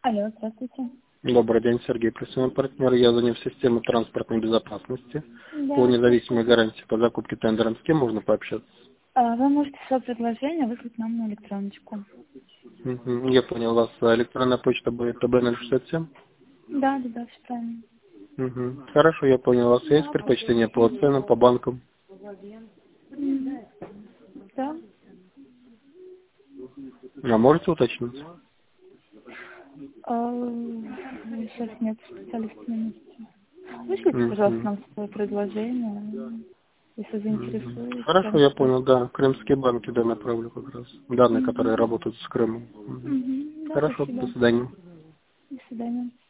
Алло, здравствуйте. Добрый день, Сергей, профессиональный партнер. Я звоню в систему транспортной безопасности Да. по независимой гарантии по закупке тендером. С кем можно пообщаться? Вы можете свое предложение выслать нам на электроночку. Я понял, у вас электронная почта будет ТБ067? Да, все правильно. Хорошо, я понял. У вас есть предпочтение по ценам, по банкам? Да. А можете уточнить? Сейчас нет специалиста на месте. Вышлите, пожалуйста, нам свое предложение, если заинтересует. Хорошо, я понял, да. Крымские банки, да, направлю как раз. Данные, которые работают с Крымом. Да, Хорошо, спасибо. до свидания. До свидания.